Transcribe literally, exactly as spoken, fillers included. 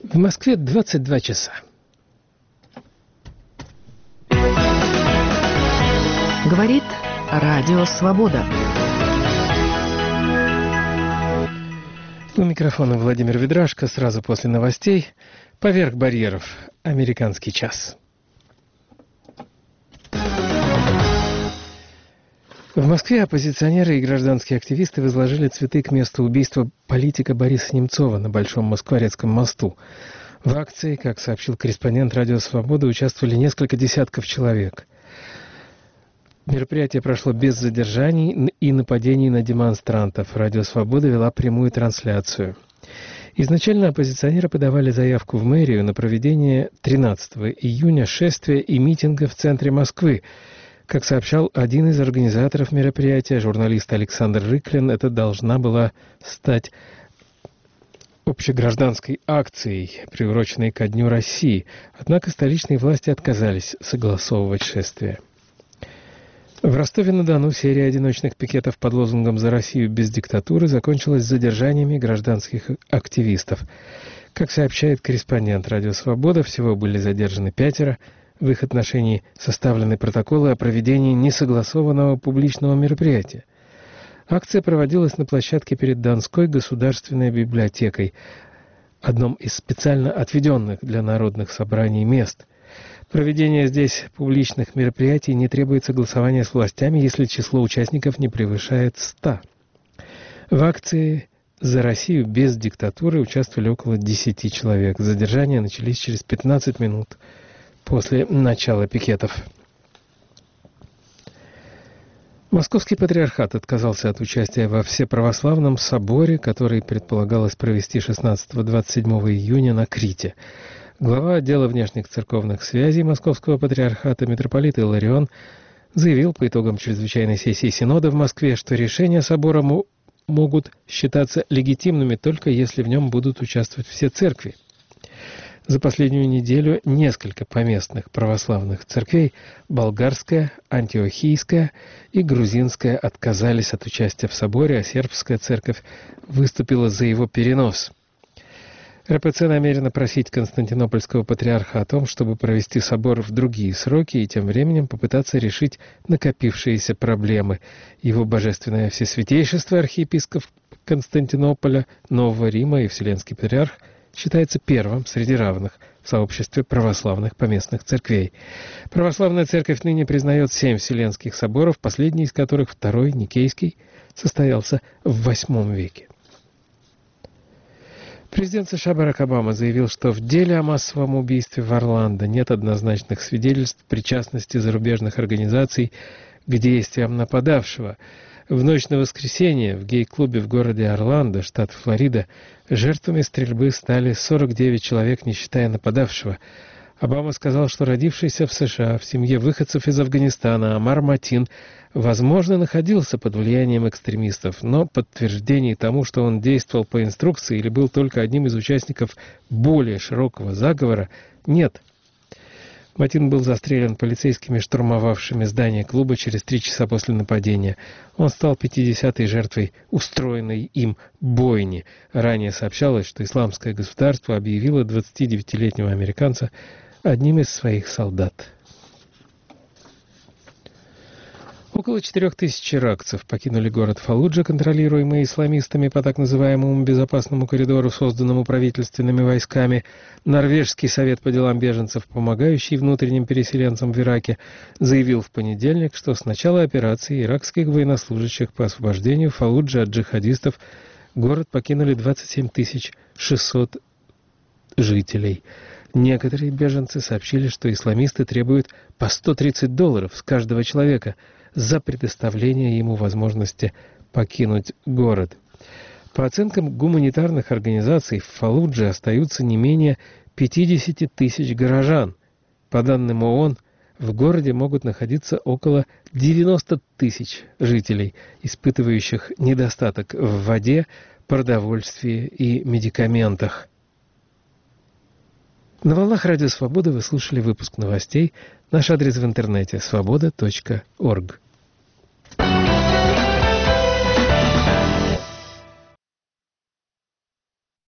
В Москве двадцать два часа. Говорит Радио Свобода. У микрофона Владимир Ведрашко. Сразу после новостей «Поверх барьеров. Американский час». В Москве оппозиционеры и гражданские активисты возложили цветы к месту убийства политика Бориса Немцова на Большом Москворецком мосту. В акции, как сообщил корреспондент «Радио Свобода», участвовали несколько десятков человек. Мероприятие прошло без задержаний и нападений на демонстрантов. «Радио Свобода» вела прямую трансляцию. Изначально оппозиционеры подавали заявку в мэрию на проведение тринадцатого июня шествия и митинга в центре Москвы. Как сообщал один из организаторов мероприятия, журналист Александр Рыклин, это должна была стать общегражданской акцией, приуроченной ко Дню России. Однако столичные власти отказались согласовывать шествие. В Ростове-на-Дону серия одиночных пикетов под лозунгом «За Россию без диктатуры» закончилась задержаниями гражданских активистов. Как сообщает корреспондент «Радио Свобода», всего были задержаны пятеро. В их отношении составлены протоколы о проведении несогласованного публичного мероприятия. Акция проводилась на площадке перед Донской государственной библиотекой, одном из специально отведенных для народных собраний мест. Проведение здесь публичных мероприятий не требует согласования с властями, если число участников не превышает ста. В акции «За Россию без диктатуры» участвовали около десяти человек. Задержания начались через пятнадцать минут после начала пикетов. Московский патриархат отказался от участия во Всеправославном соборе, который предполагалось провести шестнадцатого-двадцать седьмого июня на Крите. Глава отдела внешних церковных связей Московского патриархата митрополит Илларион заявил по итогам чрезвычайной сессии Синода в Москве, что решения собора могут считаться легитимными только если в нем будут участвовать все церкви. За последнюю неделю несколько поместных православных церквей, болгарская, антиохийская и грузинская, отказались от участия в соборе, а сербская церковь выступила за его перенос. РПЦ намерена просить Константинопольского патриарха о том, чтобы провести собор в другие сроки и тем временем попытаться решить накопившиеся проблемы. Его божественное всесвятейшество архиепископ Константинополя, Нового Рима и Вселенский патриарх считается первым среди равных в сообществе православных поместных церквей. Православная церковь ныне признает семь Вселенских соборов, последний из которых, второй, Никейский, состоялся в восьмом веке. Президент США Барак Обама заявил, что в деле о массовом убийстве в Орландо нет однозначных свидетельств причастности зарубежных организаций к действиям нападавшего. В ночь на воскресенье в гей-клубе в городе Орландо, штат Флорида, жертвами стрельбы стали сорок девять человек, не считая нападавшего. Обама сказал, что родившийся в США в семье выходцев из Афганистана Амар Матин, возможно, находился под влиянием экстремистов, но подтверждений тому, что он действовал по инструкции или был только одним из участников более широкого заговора, нет. Матин был застрелен полицейскими, штурмовавшими здание клуба через три часа после нападения. Он стал пятидесятой жертвой устроенной им бойни. Ранее сообщалось, что Исламское государство объявило двадцатидевятилетнего американца одним из своих солдат. Около четырех тысяч иракцев покинули город Фаллуджа, контролируемый исламистами по так называемому безопасному коридору, созданному правительственными войсками. Норвежский совет по делам беженцев, помогающий внутренним переселенцам в Ираке, заявил в понедельник, что с начала операции иракских военнослужащих по освобождению Фаллуджи от джихадистов город покинули двадцать семь тысяч шестьсот жителей. Некоторые беженцы сообщили, что исламисты требуют по сто тридцать долларов с каждого человека за предоставление ему возможности покинуть город. По оценкам гуманитарных организаций, в Фаллудже остаются не менее пятьдесят тысяч горожан. По данным ООН, в городе могут находиться около девяноста тысяч жителей, испытывающих недостаток в воде, продовольствии и медикаментах. На волнах Радио Свобода вы слушали выпуск новостей. Наш адрес в интернете свобода точка орг.